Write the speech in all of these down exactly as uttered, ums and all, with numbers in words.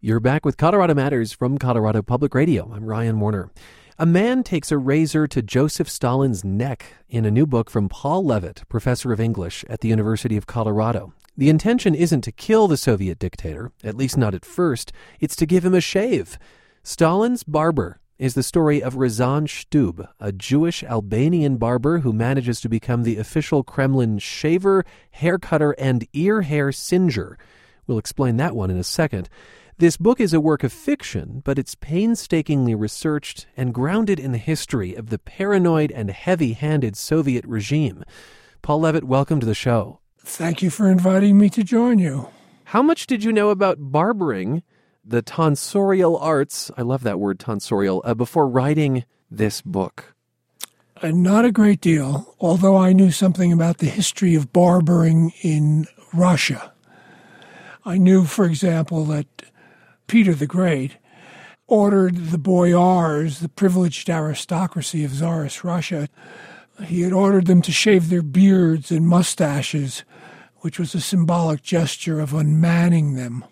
You're back with Colorado Matters from Colorado Public Radio. I'm Ryan Warner. A man takes a razor to Joseph Stalin's neck in a new book from Paul Levitt, professor of English at the University of Colorado. The intention isn't to kill the Soviet dictator, at least not at first. It's to give him a shave. Stalin's barber is the story of Razan Shtub, a Jewish Albanian barber who manages to become the official Kremlin shaver, hair cutter, and ear hair singer. We'll explain that one in a second. This book is a work of fiction, but it's painstakingly researched and grounded in the history of the paranoid and heavy-handed Soviet regime. Paul Levitt, welcome to the show. Thank you for inviting me to join you. How much did you know about barbering, the tonsorial arts, I love that word, tonsorial, uh, before writing this book? Uh, not a great deal, although I knew something about the history of barbering in Russia. I knew, for example, that Peter the Great ordered the boyars, the privileged aristocracy of Tsarist Russia, he had ordered them to shave their beards and mustaches, which was a symbolic gesture of unmanning them.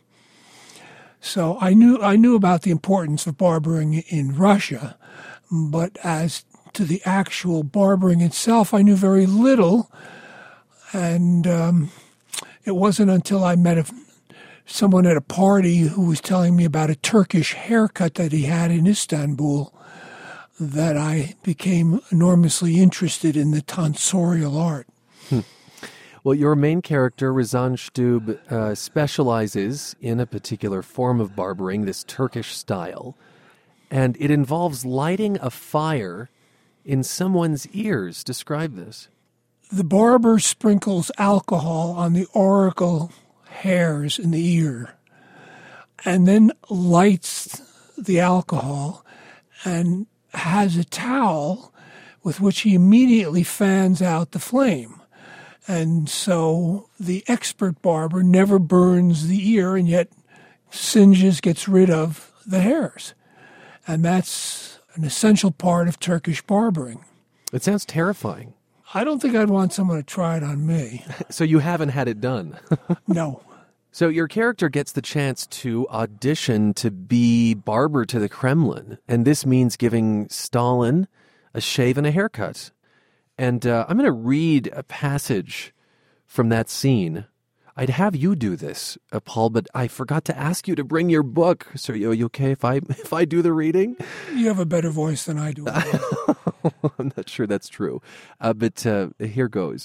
So I knew I knew about the importance of barbering in Russia, but as to the actual barbering itself, I knew very little, and um, it wasn't until I met a someone at a party who was telling me about a Turkish haircut that he had in Istanbul that I became enormously interested in the tonsorial art. Hmm. Well, your main character, Razan Shtub, uh, specializes in a particular form of barbering, this Turkish style, and it involves lighting a fire in someone's ears. Describe this. The barber sprinkles alcohol on the auricle hairs in the ear, and then lights the alcohol and has a towel with which he immediately fans out the flame. And so the expert barber never burns the ear and yet singes, gets rid of the hairs. And that's an essential part of Turkish barbering. It sounds terrifying. I don't think I'd want someone to try it on me. So you haven't had it done? No. So your character gets the chance to audition to be barber to the Kremlin, and this means giving Stalin a shave and a haircut. And uh, I'm going to read a passage from that scene. I'd have you do this, uh, Paul, but I forgot to ask you to bring your book. So are you, are you okay if I if I do the reading? You have a better voice than I do. I'm not sure that's true, uh, but uh, here goes.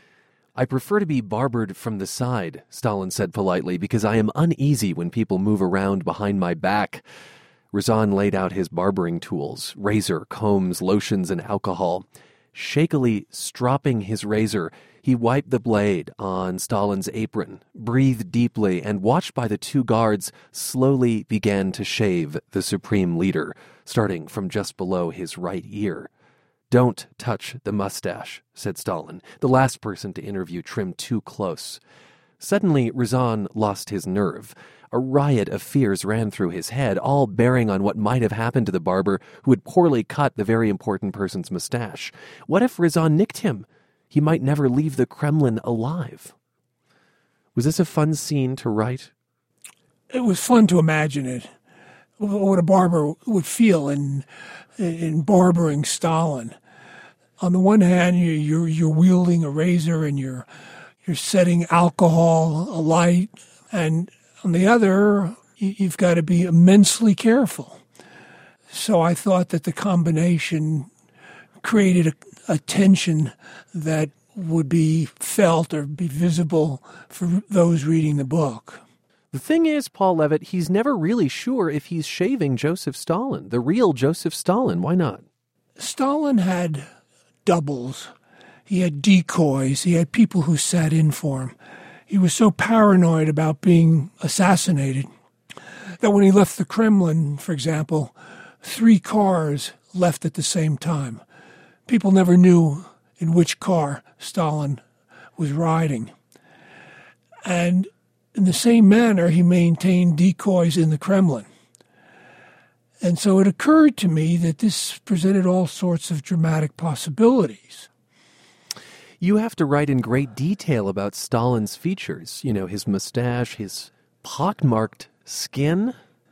I prefer to be barbered from the side, Stalin said politely, because I am uneasy when people move around behind my back. Razan laid out his barbering tools, razor, combs, lotions, and alcohol. Shakily stropping his razor, he wiped the blade on Stalin's apron, breathed deeply, and watched by the two guards, slowly began to shave the supreme leader, starting from just below his right ear. Don't touch the mustache, said Stalin. The last person to interview trimmed too close. Suddenly, Razan lost his nerve. A riot of fears ran through his head, all bearing on what might have happened to the barber who had poorly cut the very important person's mustache. What if Razan nicked him? He might never leave the Kremlin alive. Was this a fun scene to write? It was fun to imagine it. What a barber would feel in in barbering Stalin. On the one hand, you, you're you're wielding a razor and you're you're setting alcohol alight, and on the other, you've got to be immensely careful. So I thought that the combination created a, a tension that would be felt or be visible for those reading the book. The thing is, Paul Levitt, he's never really sure if he's shaving Joseph Stalin, the real Joseph Stalin. Why not? Stalin had doubles. He had decoys. He had people who sat in for him. He was so paranoid about being assassinated that when he left the Kremlin, for example, three cars left at the same time. People never knew in which car Stalin was riding. And in the same manner, he maintained decoys in the Kremlin. And so it occurred to me that this presented all sorts of dramatic possibilities. You have to write in great detail about Stalin's features, you know, his mustache, his pockmarked skin.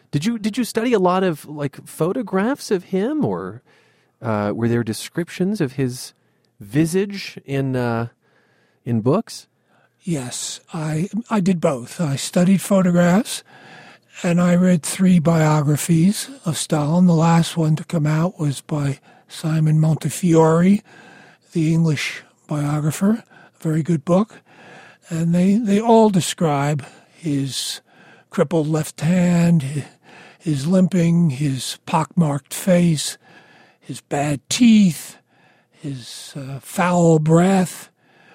Did you did you study a lot of like photographs of him, or uh, were there descriptions of his visage in uh, in books? Yes, I I did both. I studied photographs, and I read three biographies of Stalin. The last one to come out was by Simon Montefiore, the English biographer. A very good book. And they, they all describe his crippled left hand, his limping, his pockmarked face, his bad teeth, his uh, foul breath.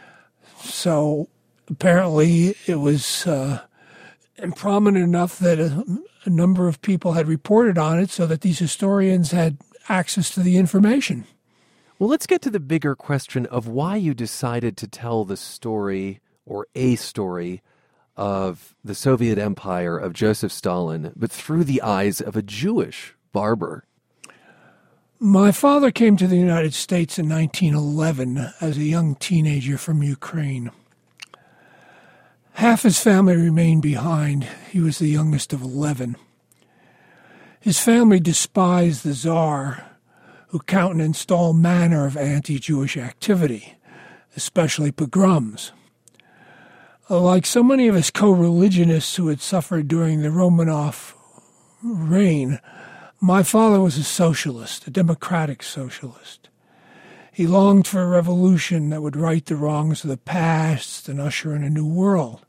So apparently it was uh, prominent enough that a, a number of people had reported on it so that these historians had access to the information. Well, let's get to the bigger question of why you decided to tell the story, or a story, of the Soviet Empire of Joseph Stalin, but through the eyes of a Jewish barber. My father came to the United States in nineteen eleven as a young teenager from Ukraine. Half his family remained behind. He was the youngest of eleven. His family despised the Tsar, who countenanced all manner of anti-Jewish activity, especially pogroms. Like so many of his co-religionists who had suffered during the Romanov reign, my father was a socialist, a democratic socialist. He longed for a revolution that would right the wrongs of the past and usher in a new world.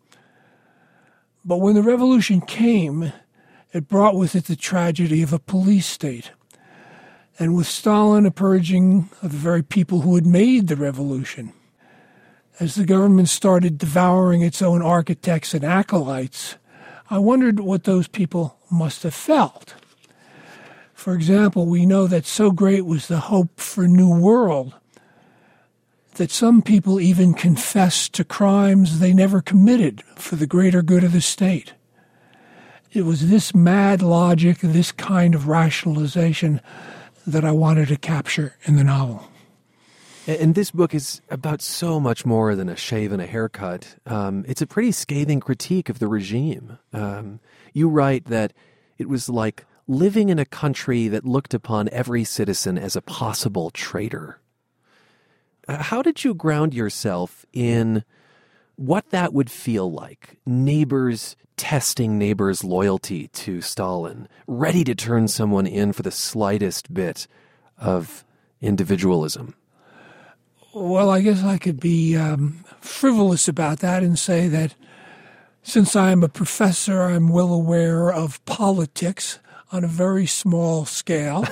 But when the revolution came, it brought with it the tragedy of a police state, and with Stalin a purging of the very people who had made the revolution. As the government started devouring its own architects and acolytes, I wondered what those people must have felt. For example, we know that so great was the hope for a new world that some people even confessed to crimes they never committed for the greater good of the state. It was this mad logic, this kind of rationalization that I wanted to capture in the novel. And this book is about so much more than a shave and a haircut. Um, it's a pretty scathing critique of the regime. Um, you write that it was like living in a country that looked upon every citizen as a possible traitor. Uh, how did you ground yourself in what that would feel like? Neighbors testing neighbors' loyalty to Stalin, ready to turn someone in for the slightest bit of individualism. Well, I guess I could be um, frivolous about that and say that since I am a professor, I'm well aware of politics on a very small scale,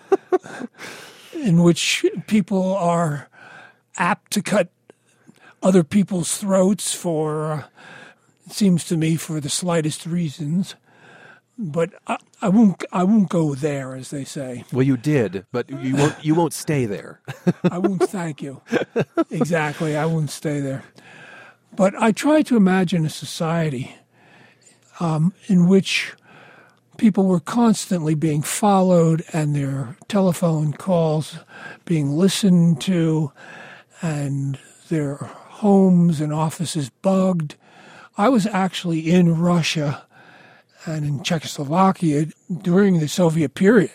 in which people are apt to cut other people's throats for, uh, it seems to me, for the slightest reasons. But I, I won't. I won't go there, as they say. Well, you did, but you won't. You won't stay there. I won't. Thank you. Exactly. I won't stay there. But I try to imagine a society um, in which people were constantly being followed and their telephone calls being listened to, and their homes and offices bugged. I was actually in Russia and in Czechoslovakia during the Soviet period.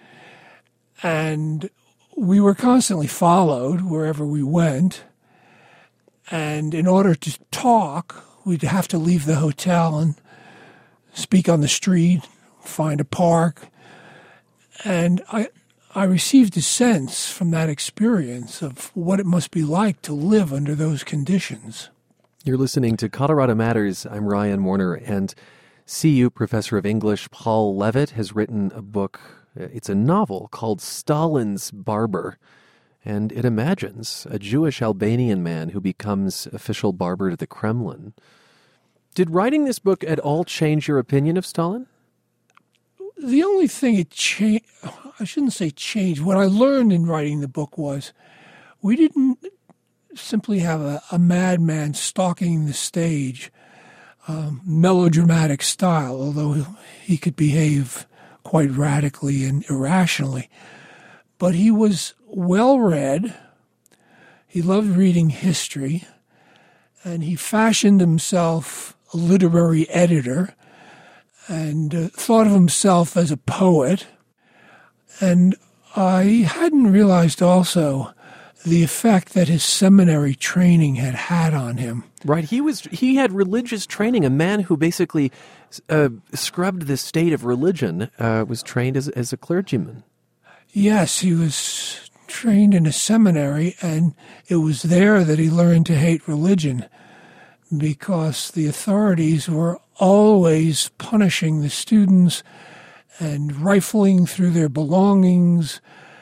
And we were constantly followed wherever we went. And in order to talk, we'd have to leave the hotel and speak on the street, find a park. And I I received a sense from that experience of what it must be like to live under those conditions. You're listening to Colorado Matters. I'm Ryan Warner, and C U professor of English Paul Levitt has written a book. It's a novel called Stalin's Barber, and it imagines a Jewish Albanian man who becomes official barber to the Kremlin. Did writing this book at all change your opinion of Stalin? The only thing it changed, I shouldn't say changed, what I learned in writing the book was we didn't simply have a, a madman stalking the stage, um, melodramatic style, although he could behave quite radically and irrationally. But he was well-read, he loved reading history, and he fashioned himself a literary editor, and uh, thought of himself as a poet. And I hadn't realized also the effect that his seminary training had had on him. Right. He was he had religious training. A man who basically uh, scrubbed the state of religion uh, was trained as, as a clergyman. Yes, he was trained in a seminary, and it was there that he learned to hate religion, because the authorities were always punishing the students and rifling through their belongings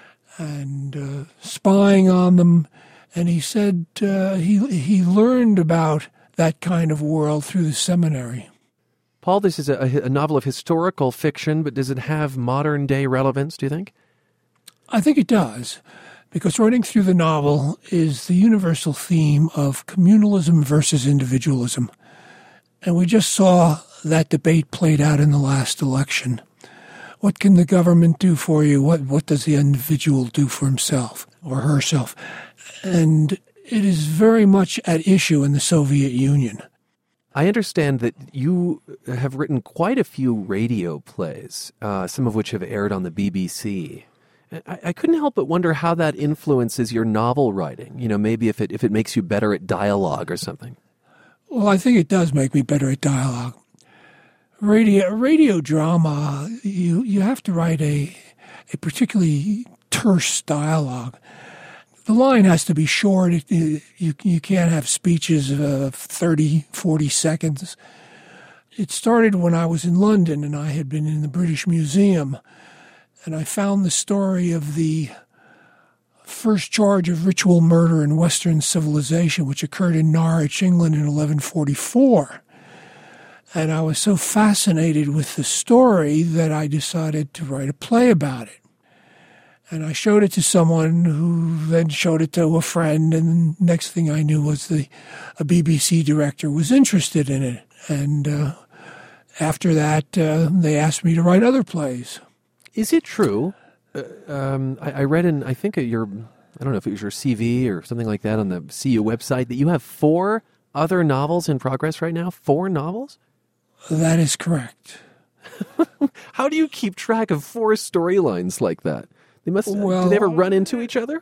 and uh, spying on them. And he said uh, he he learned about that kind of world through the seminary. Paul, this is a, a novel of historical fiction, but does it have modern-day relevance, do you think? I think it does, because running through the novel is the universal theme of communalism versus individualism. And we just saw that debate played out in the last election. What can the government do for you? What what does the individual do for himself or herself? And it is very much at issue in the Soviet Union. I understand that you have written quite a few radio plays, uh, some of which have aired on the B B C. I, I couldn't help but wonder how that influences your novel writing. You know, maybe if it if it makes you better at dialogue or something. Well, I think it does make me better at dialogue. Radio radio drama, you you have to write a a particularly terse dialogue. The line has to be short. It, it, you you can't have speeches of thirty, forty seconds. It started when I was in London, and I had been in the British Museum, and I found the story of the first charge of ritual murder in Western civilization, which occurred in Norwich, England in eleven forty-four. And I was so fascinated with the story that I decided to write a play about it. And I showed it to someone who then showed it to a friend, and the next thing I knew was the a B B C director was interested in it. And uh, after that, uh, they asked me to write other plays. Is it true? Uh, um, I, I read in, I think, at your, I don't know if it was your C V or something like that on the C U website, that you have four other novels in progress right now? Four novels? That is correct. How do you keep track of four storylines like that? They must. Well, do they ever run into each other?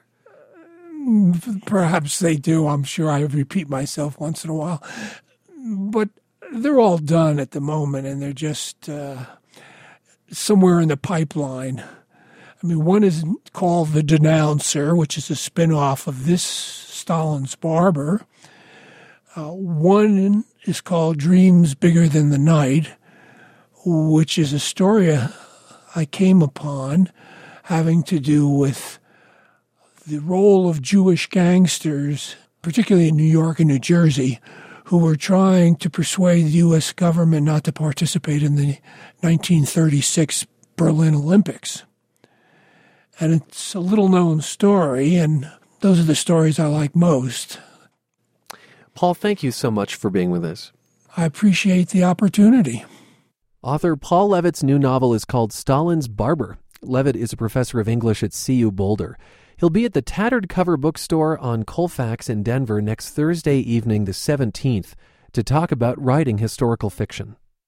Perhaps they do. I'm sure I repeat myself once in a while. But they're all done at the moment, and they're just uh, somewhere in the pipeline. I mean, one is called The Denouncer, which is a spin-off of this Stalin's Barber. Uh, one is called Dreams Bigger Than the Night, which is a story I came upon having to do with the role of Jewish gangsters, particularly in New York and New Jersey, who were trying to persuade the U S government not to participate in the nineteen thirty-six Berlin Olympics. And it's a little-known story, and those are the stories I like most. Paul, thank you so much for being with us. I appreciate the opportunity. Author Paul Levitt's new novel is called Stalin's Barber. Levitt is a professor of English at C U Boulder. He'll be at the Tattered Cover Bookstore on Colfax in Denver next Thursday evening, the seventeenth, to talk about writing historical fiction.